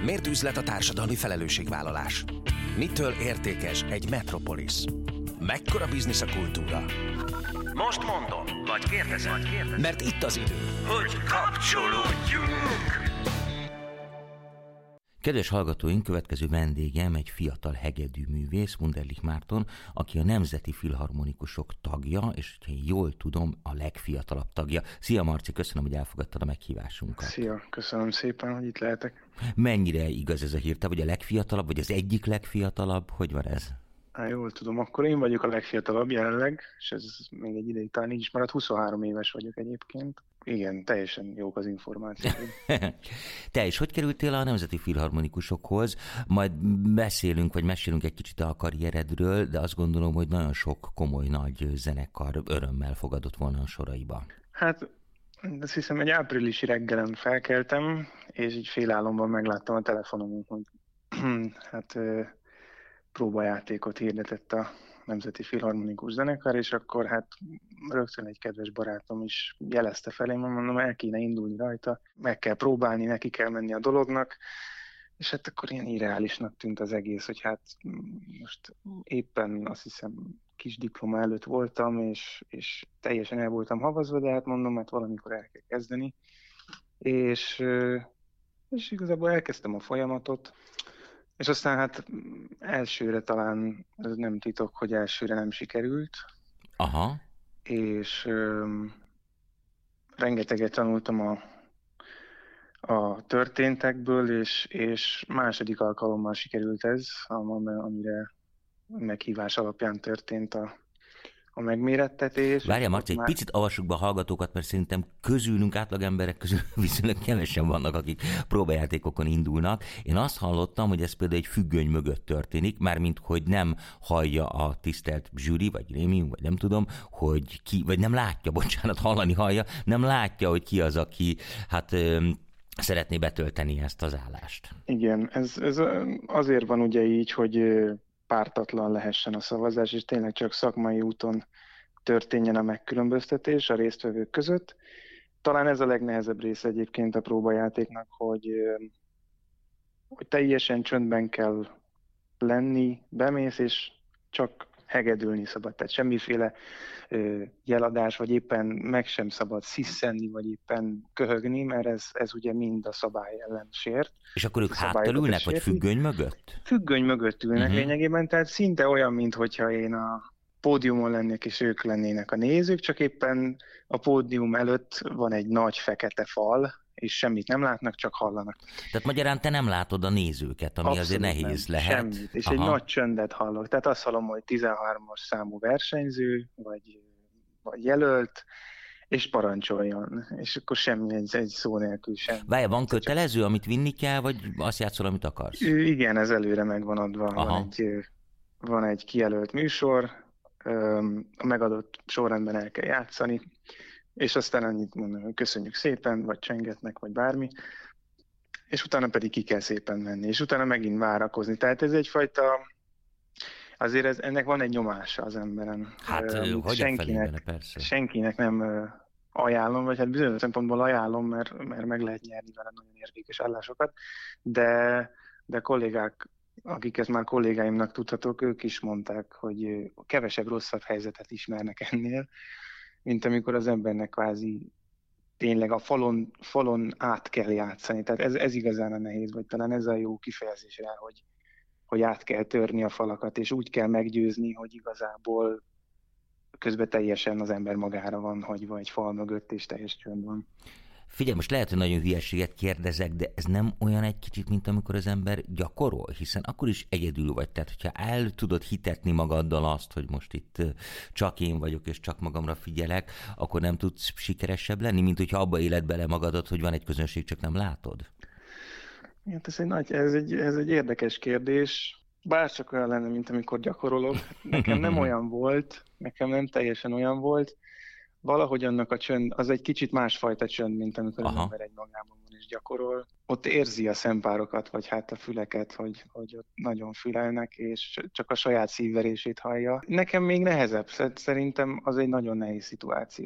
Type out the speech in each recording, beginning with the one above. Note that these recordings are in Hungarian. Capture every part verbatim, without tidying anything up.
Miért üzlet a társadalmi felelősségvállalás? Mitől értékes egy metropolis? Mekkora biznisz a kultúra? Most mondom, vagy kérdezem, mert itt az idő, hogy kapcsolódjunk! Kedves hallgatóink, következő vendégem egy fiatal hegedűművész, Wunderlich Márton, aki a Nemzeti Filharmonikusok tagja, és ha jól tudom, a legfiatalabb tagja. Szia Marci, köszönöm, hogy elfogadtad a meghívásunkat. Szia, köszönöm szépen, hogy itt lehetek. Mennyire igaz ez a hír? Te vagy a legfiatalabb, vagy az egyik legfiatalabb? Hogy van ez? Hát jól tudom, akkor én vagyok a legfiatalabb jelenleg, és ez még egy ideig talán így is maradt, huszonhárom éves vagyok egyébként. Igen, teljesen jók az információk. Te is hogy kerültél a Nemzeti Filharmonikusokhoz? Majd beszélünk, vagy mesélünk egy kicsit a karrieredről, de azt gondolom, hogy nagyon sok komoly nagy zenekar örömmel fogadott volna a soraiba. Hát, azt hiszem, egy áprilisi reggelen felkeltem, és így félálomban megláttam a telefonomon, hogy hát próbajátékot hirdetett a Nemzeti Filharmonikus Zenekar, és akkor hát rögtön egy kedves barátom is jelezte felém, mondom, el kéne indulni rajta, meg kell próbálni, neki kell menni a dolognak, és hát akkor ilyen irreálisnak tűnt az egész, hogy hát most éppen azt hiszem kis diploma előtt voltam, és, és teljesen el voltam havazva, de hát mondom, hát valamikor el kell kezdeni, és, és igazából elkezdtem a folyamatot. És aztán hát elsőre talán, ez nem titok, hogy elsőre nem sikerült. Aha. És öm, rengeteget tanultam a, a történtekből, és, és második alkalommal sikerült ez, amire meghívás alapján történt a, a megmérettetés. Várjál, Marci, egy már... picit avassuk be a hallgatókat, mert szerintem közülünk, átlag emberek közül viszonylag kevesen vannak, akik próbajátékokon indulnak. Én azt hallottam, hogy ez például egy függöny mögött történik, mármint, hogy nem hallja a tisztelt zsűri, vagy Rémi, vagy nem tudom, hogy ki, vagy nem látja, bocsánat, hallani hallja, nem látja, hogy ki az, aki hát öm, szeretné betölteni ezt az állást. Igen, ez, ez azért van ugye így, hogy pártatlan lehessen a szavazás, és tényleg csak szakmai úton történjen a megkülönböztetés a résztvevők között. Talán ez a legnehezebb része egyébként a próbajátéknak, hogy, hogy teljesen csöndben kell lenni, bemész, és csak hegedülni szabad. Tehát semmiféle ö, jeladás, vagy éppen meg sem szabad sziszenni, vagy éppen köhögni, mert ez, ez ugye mind a szabály ellen sért. És akkor ők háttal ülnek, vagy függöny mögött? Függöny mögött ülnek uh-huh. lényegében, tehát szinte olyan, minthogyha én a pódiumon lennék, és ők lennének a nézők, csak éppen a pódium előtt van egy nagy fekete fal, és semmit nem látnak, csak hallanak. Tehát magyarán te nem látod a nézőket, ami abszolút azért nehéz nem, lehet. Semmit, és Aha. egy nagy csöndet hallok. Tehát azt hallom, hogy tizenhármas számú versenyző, vagy, vagy jelölt, és parancsoljon. És akkor semmi, egy, egy szó nélkül sem. Várj, van kötelező, amit vinni kell, vagy azt játszol, amit akarsz? Igen, ez előre meg van adva. Van egy, van egy kijelölt műsor, a megadott sorrendben el kell játszani, és aztán annyit mondom, hogy köszönjük szépen, vagy csengetnek, vagy bármi, és utána pedig ki kell szépen menni, és utána megint várakozni. Tehát ez egyfajta, azért ez, ennek van egy nyomása az emberen. Hát, uh, senkinek, persze. senkinek nem uh, ajánlom, vagy hát bizonyos szempontból ajánlom, mert, mert meg lehet nyerni vele nagyon értékes állásokat, de, de kollégák, akik ezt már kollégáimnak tudhatók, ők is mondták, hogy kevesebb rosszabb helyzetet ismernek ennél, mint amikor az embernek kvázi tényleg a falon, falon át kell játszani. Tehát ez, ez igazán a nehéz, vagy talán ez a jó kifejezés rá, hogy, hogy át kell törni a falakat, és úgy kell meggyőzni, hogy igazából közben teljesen az ember magára van hagyva egy fal mögött, és teljes csönd van. Figyelj, most lehet, hogy nagyon hülyeséget kérdezek, de ez nem olyan egy kicsit, mint amikor az ember gyakorol, hiszen akkor is egyedül vagy. Tehát, hogyha el tudod hitetni magaddal azt, hogy most itt csak én vagyok, és csak magamra figyelek, akkor nem tudsz sikeresebb lenni, mint hogyha abba éled bele magadat, hogy van egy közönség, csak nem látod? Ja, ez, egy nagy, ez, egy, ez egy érdekes kérdés. Bárcsak olyan lenne, mint amikor gyakorolok. Nekem nem olyan volt, nekem nem teljesen olyan volt. Valahogy annak a csönd, az egy kicsit másfajta csönd, mint amikor Aha. az ember egy magában van és gyakorol. Ott érzi a szempárokat, vagy hát a füleket, hogy, hogy ott nagyon fülelnek, és csak a saját szívverését hallja. Nekem még nehezebb, szerintem az egy nagyon nehéz szituáció.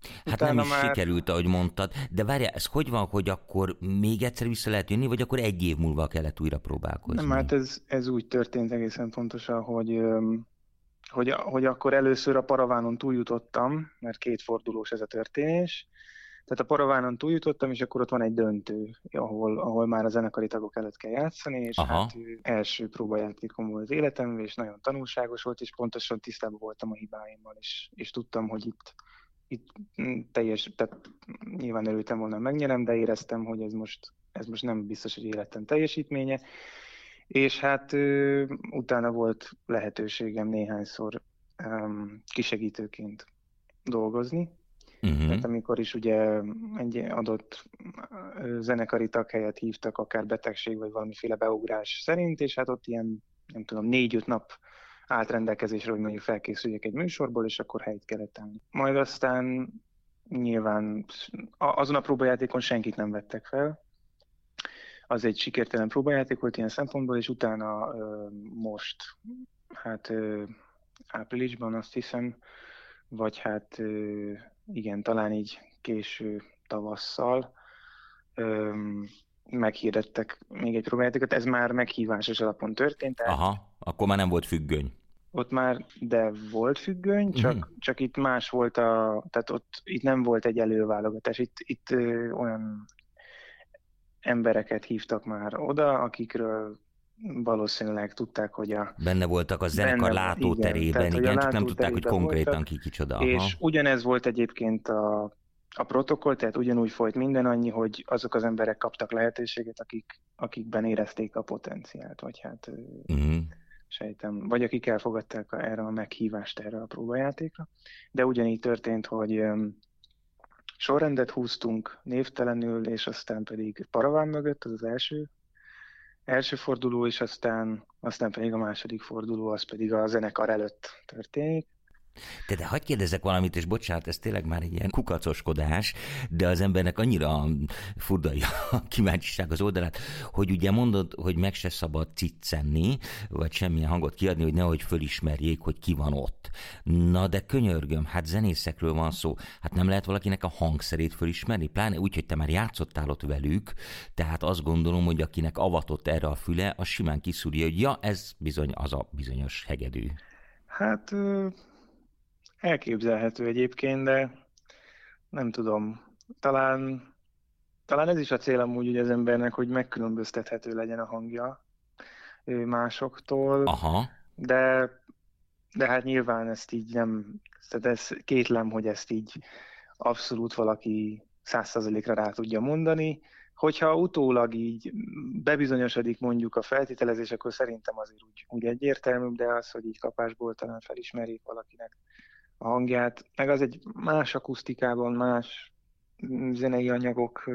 Hát nem is már... sikerült, ahogy mondtad, de várjál, ez hogy van, hogy akkor még egyszer vissza lehet jönni, vagy akkor egy év múlva kellett újra próbálkozni? Nem, hát ez, ez úgy történt egészen pontosan, hogy, hogy, hogy akkor először a Paravánon túljutottam, mert két fordulós ez a történés, tehát a Paravánon túljutottam, és akkor ott van egy döntő, ahol, ahol már a zenekari tagok előtt kell játszani, és Aha. hát első próbajátékom volt az életemben, és nagyon tanulságos volt, és pontosan tisztában voltam a hibáimmal, és, és tudtam, hogy itt Itt teljes, tehát nyilván örültem volna, megnyerem, de éreztem, hogy ez most, ez most nem biztos, hogy életem teljesítménye. És hát ö, utána volt lehetőségem néhányszor um, kisegítőként dolgozni. Uh-huh. Tehát amikor is ugye egy adott zenekari tag helyett hívtak, akár betegség, vagy valamiféle beugrás szerint, és hát ott ilyen, nem tudom, négy-öt nap állt rendelkezésre, hogy mondjuk felkészüljek egy műsorból, és akkor helyt kellett állni. Majd aztán nyilván azon a próbajátékon senkit nem vettek fel. Az egy sikertelen próbajáték volt ilyen szempontból, és utána most, hát áprilisban azt hiszem, vagy hát igen, talán így késő tavasszal meghirdettek még egy próbajátékot. Ez már meghívásos alapon történt. Tehát Aha, akkor már nem volt függöny. Ott már, de volt függöny, csak, uh-huh. csak itt más volt a, tehát ott itt nem volt egy előválogatás. Itt, itt ö, olyan embereket hívtak már oda, akikről valószínűleg tudták, hogy a... Benne voltak a zenekar látóterében, igen, igen, csak nem tudták, hogy konkrétan voltak, ki kicsoda. Aha. És ugyanez volt egyébként a, a protokoll, tehát ugyanúgy folyt minden, annyi, hogy azok az emberek kaptak lehetőséget, akik, akikben érezték a potenciált, vagy hát... Uh-huh. sejtem, vagy akik elfogadták erre a meghívást erre a próbajátékra. De ugyanígy történt, hogy um, sorrendet húztunk névtelenül, és aztán pedig Paraván mögött, az az első, első forduló, és aztán, aztán pedig a második forduló, az pedig a zenekar előtt történik. De, de hagyd kérdezzek valamit, és bocsánat, ez tényleg már egy ilyen kukacoskodás, de az embernek annyira furdalja a kíváncsiság az oldalát, hogy ugye mondod, hogy meg se szabad ciccenni, vagy semmilyen hangot kiadni, hogy nehogy fölismerjék, hogy ki van ott. Na de könyörgöm, hát zenészekről van szó, hát nem lehet valakinek a hangszerét fölismerni, pláne úgy, hogy te már játszottál ott velük, tehát azt gondolom, hogy akinek avatott erre a füle, az simán kiszúrja, hogy ja, ez bizony az a bizonyos hegedű. Hát... elképzelhető egyébként, de nem tudom. Talán, talán ez is a cél amúgy ugye az embernek, hogy megkülönböztethető legyen a hangja másoktól. Aha. De, de hát nyilván ezt így nem, tehát ez kétlem, hogy ezt így abszolút valaki száz százalékra rá tudja mondani. Hogyha utólag így bebizonyosodik mondjuk a feltételezés, akkor szerintem azért úgy, úgy egyértelmű, de az, hogy így kapásból talán felismerjék valakinek a hangját, meg az egy más akusztikában, más zenei anyagok,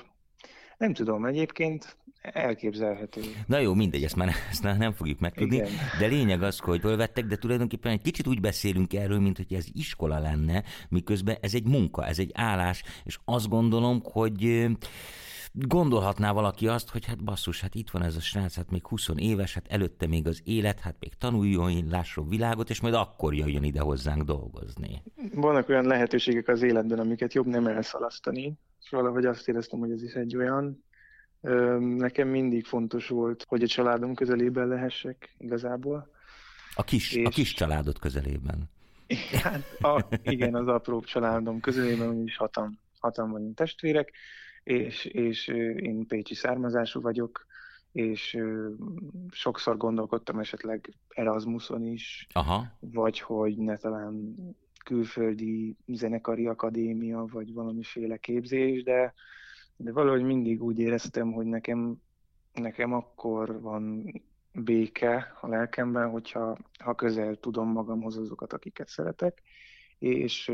nem tudom, egyébként elképzelhető. Na jó, mindegy, ezt már ezt nem fogjuk megtudni, igen. De lényeg az, hogy fölvettek, de tulajdonképpen egy kicsit úgy beszélünk erről, mint hogy ez iskola lenne, miközben ez egy munka, ez egy állás, és azt gondolom, hogy gondolhatná valaki azt, hogy hát basszus, hát itt van ez a srác, hát még húsz éves, hát előtte még az élet, hát még tanuljon, lásson világot, és majd akkor jöjjön ide hozzánk dolgozni. Vannak olyan lehetőségek az életben, amiket jobb nem elszalasztani, és valahogy azt éreztem, hogy ez is egy olyan. Nekem mindig fontos volt, hogy a családom közelében lehessek igazából. A kis, és... a kis családod közelében. Hát, a, igen, az apróbb családom közelében, úgyis hatan, hatan vagyunk testvérek, és, és én pécsi származású vagyok, és sokszor gondolkodtam esetleg Erasmuson is, aha. vagy hogy ne talán külföldi zenekari akadémia, vagy valamiféle képzés, de, de valahogy mindig úgy éreztem, hogy nekem, nekem akkor van béke a lelkemben, hogyha ha közel tudom magamhoz azokat, akiket szeretek, és,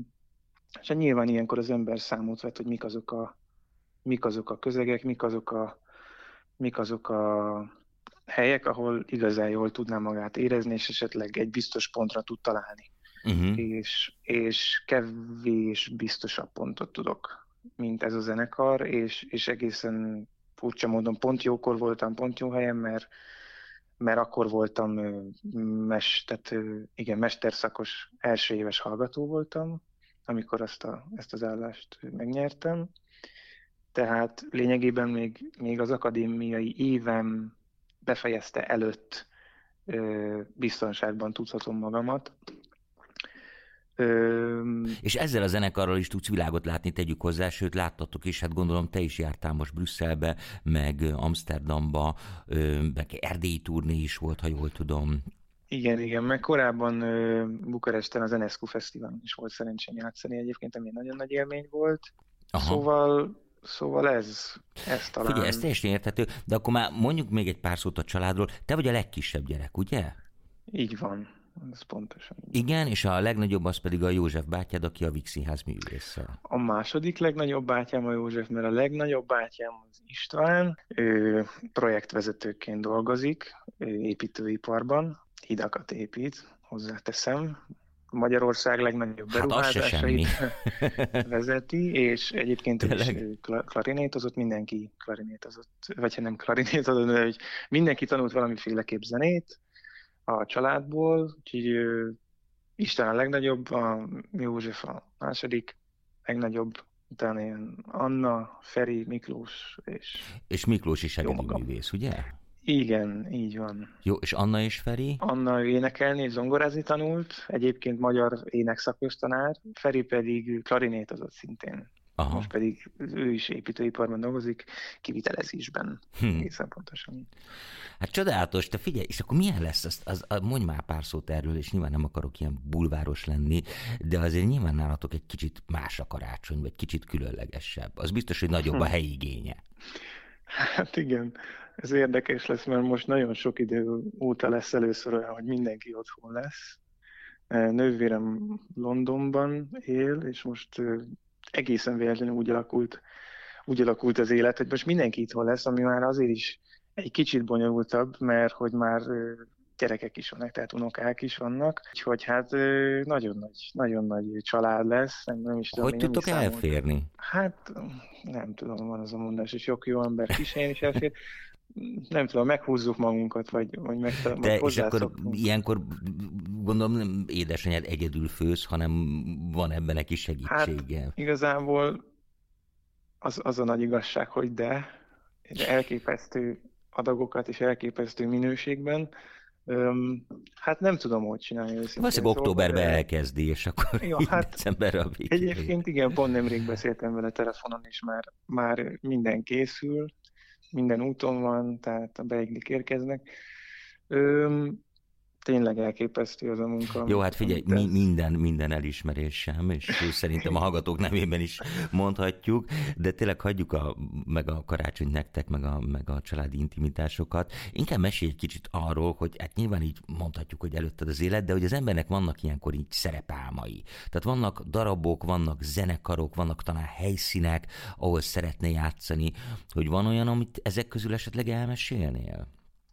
és nyilván ilyenkor az ember számot vett, hogy mik azok a mik azok a közegek, mik azok a, mik azok a helyek, ahol igazán jól tudná magát érezni, és esetleg egy biztos pontra tud találni. Uh-huh. És, és kevés biztosabb pontot tudok, mint ez a zenekar, és, és egészen furcsa módon pont jókor voltam, pont jó helyen, mert, mert akkor voltam mes, tehát, igen, mesterszakos első éves hallgató voltam, amikor azt a, ezt az állást megnyertem. Tehát lényegében még, még az akadémiai évem befejezte előtt ö, biztonságban tudhatom magamat. Ö, És ezzel a zenekarral is tudsz világot látni, tegyük hozzá, sőt láttatok is, hát gondolom te is jártál most Brüsszelbe, meg Amsterdamba, meg erdélyi turné is volt, ha jól tudom. Igen, igen, meg korábban ö, Bukaresten az Enescu Fesztiválon is volt szerencsém játszani egyébként, ami nagyon nagy élmény volt. Aha. Szóval, szóval ez, ez talán... Figyelj, ez teljesen érthető, de akkor már mondjuk még egy pár szót a családról. Te vagy a legkisebb gyerek, ugye? Így van, ez pontosan. Igen, és a legnagyobb az pedig a József bátyád, aki a Víg Színház művésze. A második legnagyobb bátyám a József, mert a legnagyobb bátyám az István, ő projektvezetőként dolgozik, építőiparban, hidakat épít, hozzáteszem. Magyarország legnagyobb beruházásait hát vezeti, és egyébként ő is klarinétozott, mindenki klarinétozott, vagy ha nem klarinétozott, de hogy mindenki tanult valamiféleképp zenét a családból, úgyhogy Isten a legnagyobb, a József a második legnagyobb, utána ilyen Anna, Feri, Miklós, és... És Miklós is segédművész, ugye? Igen, így van. Jó, és Anna és Feri? Anna énekelni és zongorázni tanult, egyébként magyar énekszakos-tanár, Feri pedig klarinétozott szintén. Aha. Most pedig ő is építőiparban dolgozik, kivitelezésben, hm. egészen pontosan. Hát csodálatos, te figyelj, és akkor milyen lesz, az, az, az, mondj már pár szót erről, és nyilván nem akarok ilyen bulváros lenni, de azért nyilván nálatok egy kicsit más a karácsony, vagy kicsit különlegesebb. Az biztos, hogy nagyobb hm. a helyigénye. Hát igen, ez érdekes lesz, mert most nagyon sok idő óta lesz először olyan, hogy mindenki otthon lesz. Nővérem Londonban él, és most egészen véletlenül úgy alakult, úgy alakult az élet, hogy most mindenki itthon lesz, ami már azért is egy kicsit bonyolultabb, mert hogy már gyerekek is vannak, tehát unokák is vannak, úgyhogy hát nagyon nagy, nagyon nagy család lesz. Nem, nem is tudom, hogy tudtok elférni? Hát nem tudom, van az a mondás, és jó, jó ember kisén is elfér. Nem tudom, meghúzzuk magunkat, vagy, vagy megtaláljuk. De és akkor ilyenkor gondolom nem édesanyád egyedül főz, hanem van ebben neki segítsége. Hát igazából az, az a nagy igazság, hogy de, de elképesztő adagokat és elképesztő minőségben. Öm, hát nem tudom, hogy csinálni. Valószínűleg októberben szóval, elkezdi, és akkor ja, hát decemberre a végén. Egyébként igen, pont nemrég beszéltem vele telefonon, és már, már minden készül, minden úton van, tehát a beiglik érkeznek. Öm, tényleg elképesztő az a munka. Jó, hát figyelj, mi, minden, minden elismerésem, és szerintem a hallgatók nevében is mondhatjuk, de tényleg hagyjuk a, meg a karácsonyt nektek, meg a, meg a családi intimitásokat. Inkább mesélj egy kicsit arról, hogy hát nyilván így mondhatjuk, hogy előtted az élet, de hogy az embernek vannak ilyenkor így szerepálmai. Tehát vannak darabok, vannak zenekarok, vannak talán helyszínek, ahol szeretne játszani, hogy van olyan, amit ezek közül esetleg elmesélnél?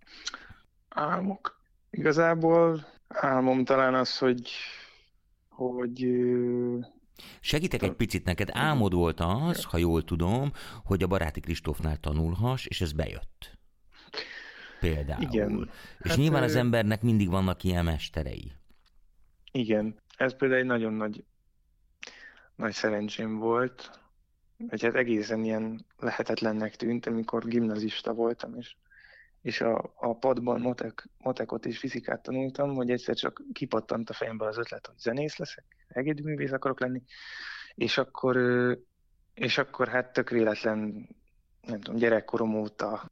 Álmok. Igazából álmom talán az, hogy... hogy Segítek egy picit neked. Álmod volt az, ha jól tudom, hogy a Baráti Kristófnál tanulhass, és ez bejött. Például. Igen. És hát, nyilván az embernek mindig vannak ilyen mesterei. Igen. Ez például egy nagyon nagy, nagy szerencsém volt. Hogy hát egészen ilyen lehetetlennek tűnt, amikor gimnazista voltam, és és a, a padban motek, motekot és fizikát tanultam, hogy egyszer csak kipattant a fejembe az ötlet, hogy zenész leszek, egédművész akarok lenni, és akkor, és akkor hát tök véletlen, nem tudom, gyerekkorom óta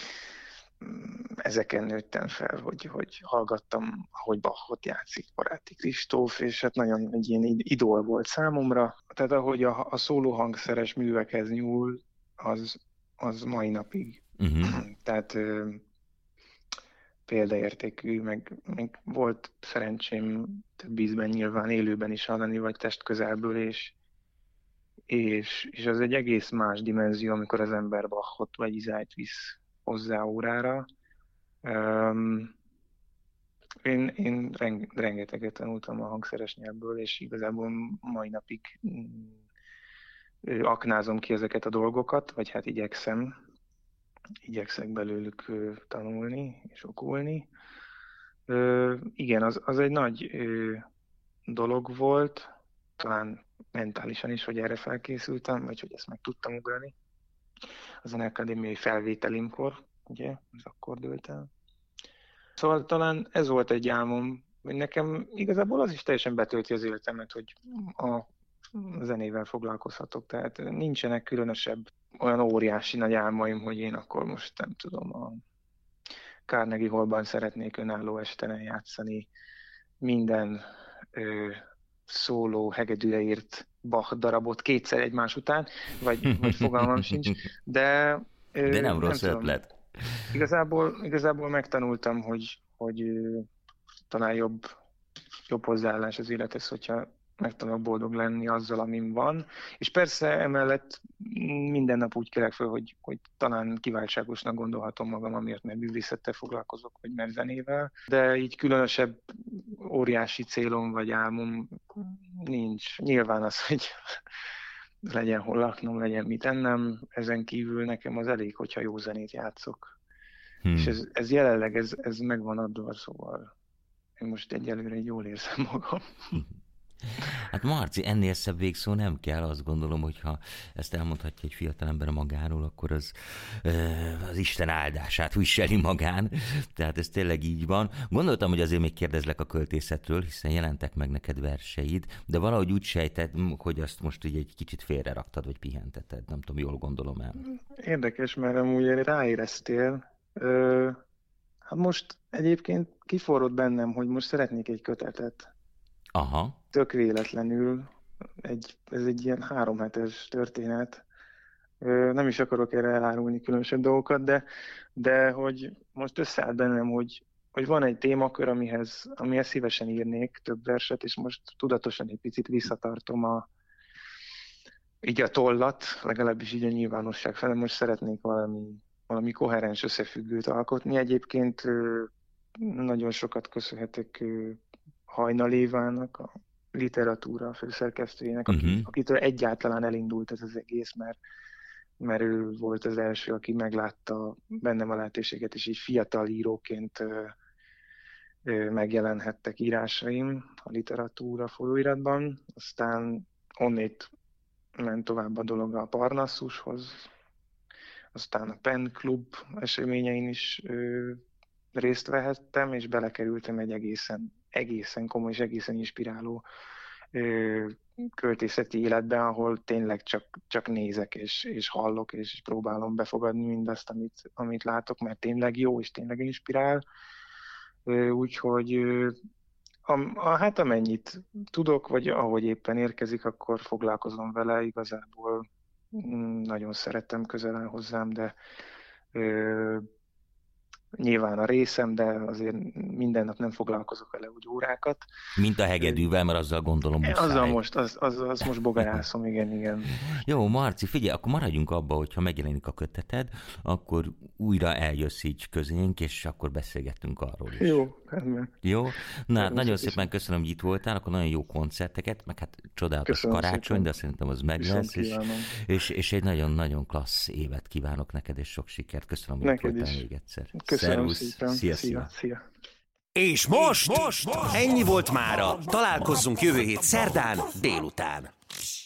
ezeken nőttem fel, hogy, hogy hallgattam, ahogy Bachot játszik Baráti Kristóf, és hát nagyon egy ilyen idól volt számomra. Tehát ahogy a, a szólóhangszeres művekhez nyúl, az, az mai napig. Uh-huh. Tehát ö, példaértékű, meg, meg volt szerencsém több ízben nyilván élőben is hallani, vagy testközelből, és, és, és az egy egész más dimenzió, amikor az ember Bachot vagy Izányt visz hozzá órára. Um, én, én rengeteget tanultam a hangszeres nyelvből, és igazából mai napig aknázom ki ezeket a dolgokat, vagy hát igyekszem. igyekszek belőlük ö, tanulni és okulni. Ö, igen, az, az egy nagy ö, dolog volt, talán mentálisan is, hogy erre felkészültem, vagy hogy ezt meg tudtam ugrani. A Zeneakadémiai felvételimkor, ugye, ez akkor dőlt el. Szóval talán ez volt egy álmom, hogy nekem igazából az is teljesen betölti az életemet, hogy a zenével foglalkozhatok. Tehát nincsenek különösebb olyan óriási nagy álmaim, hogy én akkor most nem tudom, a Carnegie Hallban szeretnék önálló estenen játszani minden ö, szóló hegedűre írt Bach darabot kétszer egymás után, vagy, vagy fogalmam sincs, de... Ö, de nem, nem rossz tudom. ötlet. Igazából, igazából megtanultam, hogy, hogy ö, talán jobb, jobb hozzáállás az élethez, hogyha megtanulok boldog lenni azzal, amin van. És persze emellett minden nap úgy kelek föl, hogy, hogy talán kiváltságosnak gondolhatom magam, amiért mert művészettel foglalkozok, vagy mert zenével. De így különösebb óriási célom vagy álmom nincs. Nyilván az, hogy legyen hol laknom, legyen mit ennem. Ezen kívül nekem az elég, hogyha jó zenét játszok. Hmm. És ez, ez jelenleg ez, ez megvan adva, szóval én most egyelőre jól érzem magam. Hát Marci, ennél szebb végszó nem kell, azt gondolom, hogyha ezt elmondhatja egy fiatalember magáról, akkor az, az Isten áldását viseli magán, tehát ez tényleg így van. Gondoltam, hogy azért még kérdezlek a költészetről, hiszen jelentek meg neked verseid, de valahogy úgy sejted, hogy azt most így egy kicsit félre raktad, vagy pihenteted, nem tudom, jól gondolom el. Érdekes, mert amúgy ráéreztél. Ö, hát most egyébként kiforrott bennem, hogy most szeretnék egy kötetet. Aha. Tök véletlenül, egy, ez egy ilyen háromhetes történet. Nem is akarok erre elárulni különösebb dolgokat, de, de hogy most összeállt bennem, hogy, hogy van egy témakör, amihez, amihez szívesen írnék több verset, és most tudatosan egy picit visszatartom a, így a tollat, legalábbis így a nyilvánosság felé. Most szeretnék valami, valami koherens összefüggőt alkotni. Egyébként nagyon sokat köszönhetek Hajnal Évának, a literatúra főszerkesztőjének, uh-huh. akitől egyáltalán elindult ez az egész, mert, mert ő volt az első, aki meglátta bennem a lehetőséget, és így fiatal íróként ö, ö, megjelenhettek írásaim a literatúra folyóiratban. Aztán onnét ment tovább a dolog a Parnasszushoz, aztán a Pen Club eseményein is ö, részt vehettem, és belekerültem egy egészen egészen komoly és egészen inspiráló ö, költészeti életbe, ahol tényleg csak, csak nézek és, és hallok, és próbálom befogadni mindazt, amit, amit látok, mert tényleg jó, és tényleg inspirál. Ö, úgyhogy ö, a, a, hát amennyit tudok, vagy ahogy éppen érkezik, akkor foglalkozom vele. Igazából mm, nagyon szeretem, közel áll hozzám, de ö, nyilván a részem, de azért minden nap nem foglalkozok vele úgy órákat. Mint a hegedűvel, mert azzal gondolom muszáj. Azzal most, az, az, az most bogarászom, igen, igen. Jó, Marci, figyelj, akkor maradjunk abba, hogyha megjelenik a köteted, akkor újra eljössz így közénk, és akkor beszélgettünk arról is. Jó, rendben. Jó? Na, hát nagyon szépen köszönöm, hogy itt voltál, akkor nagyon jó koncerteket, meg hát csodálatos köszönöm karácsony, szépen. De szerintem az meg lesz, és, és, és egy nagyon-nagyon klassz évet kívánok neked, és sok sikert. Köszönöm, hogy itt voltál még egyszer. Köszönöm szépen. Szia, szia, szia. És most, most ennyi volt mára. Találkozzunk jövő hét szerdán délután.